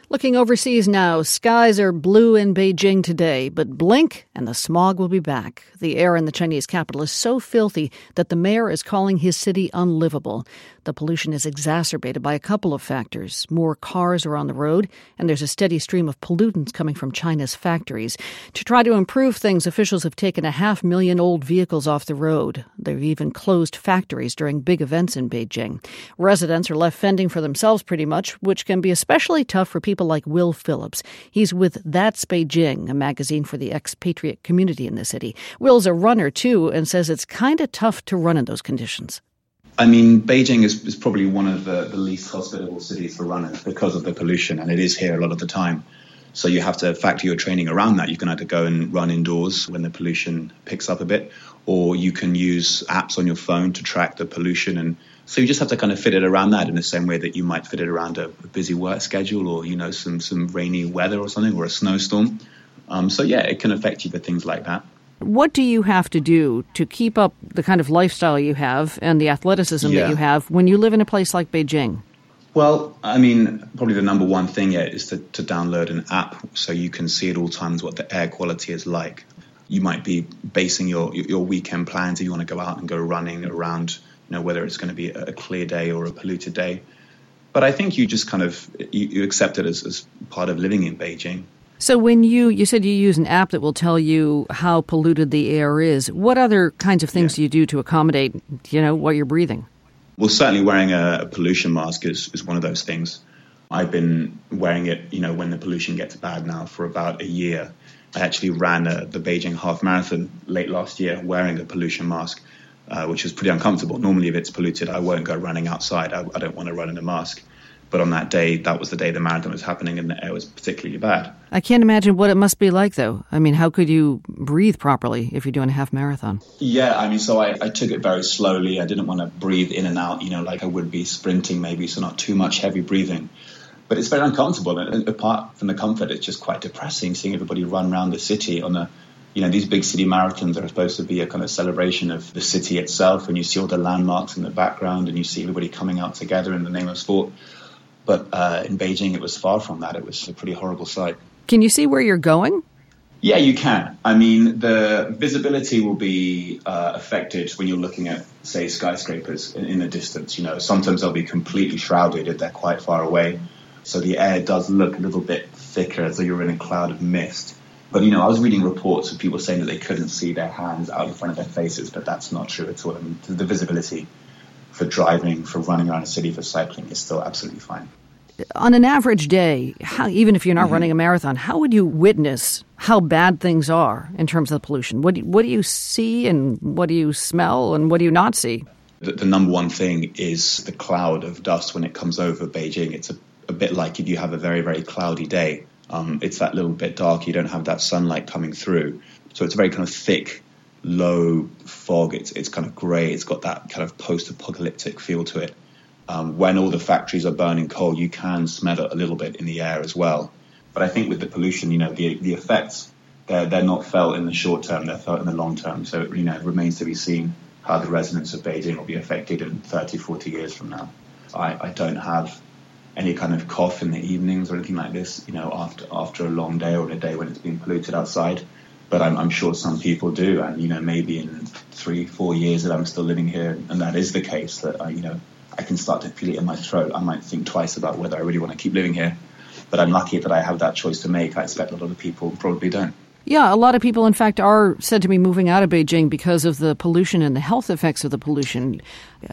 Looking overseas now, skies are blue in Beijing today, but blink and the smog will be back. The air in the Chinese capital is so filthy that the mayor is calling his city unlivable. The pollution is exacerbated by a couple of factors. More cars are on the road, and there's a steady stream of pollutants coming from China's factories. To try to improve things, officials have taken 500,000 old vehicles off the road. They've even closed factories during big events in Beijing. Residents are left fending for themselves pretty much, which can be especially tough for people like Will Phillips. He's with That's Beijing, a magazine for the expatriate community in the city. Will's a runner, too, and says it's kind of tough to run in those conditions. I mean, Beijing is probably one of the least hospitable cities for runners because of the pollution, and it is here a lot of the time. So you have to factor your training around that. You can either go and run indoors when the pollution picks up a bit, or you can use apps on your phone to track the pollution. And so you just have to kind of fit it around that in the same way that you might fit it around a busy work schedule or, some rainy weather or something, or a snowstorm. So yeah, it can affect you for things like that. What do you have to do to keep up the kind of lifestyle you have and the athleticism that you have when you live in a place like Beijing? Well, I mean, probably the number one thing is to download an app so you can see at all times what the air quality is like. You might be basing your weekend plans if you want to go out and go running around, whether it's going to be a clear day or a polluted day. But I think you just kind of, you accept it as part of living in Beijing. So when you said you use an app that will tell you how polluted the air is, what other kinds of things do you do to accommodate, what you're breathing? Well, certainly wearing a pollution mask is one of those things. I've been wearing it, when the pollution gets bad now for about a year. I actually ran the Beijing half marathon late last year wearing a pollution mask, which was pretty uncomfortable. Normally, if it's polluted, I won't go running outside. I don't want to run in a mask. But on that day, that was the day the marathon was happening and the air was particularly bad. I can't imagine what it must be like, though. I mean, how could you breathe properly if you're doing a half marathon? Yeah, I mean, so I took it very slowly. I didn't want to breathe in and out, like I would be sprinting maybe, so not too much heavy breathing. But it's very uncomfortable. And apart from the comfort, it's just quite depressing seeing everybody run around the city on these big city marathons are supposed to be a kind of celebration of the city itself. And you see all the landmarks in the background and you see everybody coming out together in the name of sport. But in Beijing, it was far from that. It was a pretty horrible sight. Can you see where you're going? Yeah, you can. I mean, the visibility will be affected when you're looking at, say, skyscrapers in the distance. Sometimes they'll be completely shrouded if they're quite far away. So the air does look a little bit thicker as though you're in a cloud of mist. But, I was reading reports of people saying that they couldn't see their hands out in front of their faces, but that's not true at all. I mean, the visibility for driving, for running around a city, for cycling is still absolutely fine. On an average day, even if you're not running a marathon, how would you witness how bad things are in terms of the pollution? What do you see and what do you smell and what do you not see? The number one thing is the cloud of dust when it comes over Beijing. It's a bit like if you have a very, very cloudy day. It's that little bit dark. You don't have that sunlight coming through. So it's a very kind of thick, low fog. It's kind of grey. It's got that kind of post-apocalyptic feel to it. When all the factories are burning coal, you can smell it a little bit in the air as well. But I think with the pollution, the effects, they're not felt in the short term, they're felt in the long term. So, it remains to be seen how the residents of Beijing will be affected in 30, 40 years from now. I don't have any kind of cough in the evenings or anything like this, after a long day or a day when it's been polluted outside. But I'm sure some people do. And, maybe in 3-4 years that I'm still living here, and that is the case, that, I can start to feel it in my throat. I might think twice about whether I really want to keep living here. But I'm lucky that I have that choice to make. I expect a lot of people probably don't. Yeah, a lot of people, in fact, are said to be moving out of Beijing because of the pollution and the health effects of the pollution.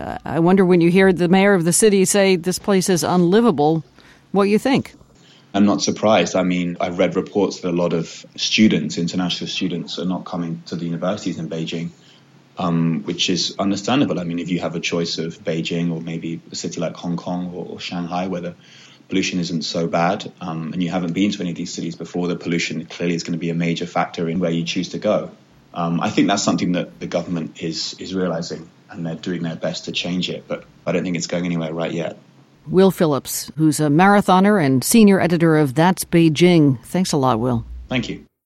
I wonder when you hear the mayor of the city say this place is unlivable, what you think? I'm not surprised. I mean, I've read reports that a lot of students, international students, are not coming to the universities in Beijing. Which is understandable. I mean, if you have a choice of Beijing or maybe a city like Hong Kong or Shanghai where the pollution isn't so bad, and you haven't been to any of these cities before, the pollution clearly is going to be a major factor in where you choose to go. I think that's something that the government is realizing, and they're doing their best to change it, but I don't think it's going anywhere right yet. Will Phillips, who's a marathoner and senior editor of That's Beijing. Thanks a lot, Will. Thank you.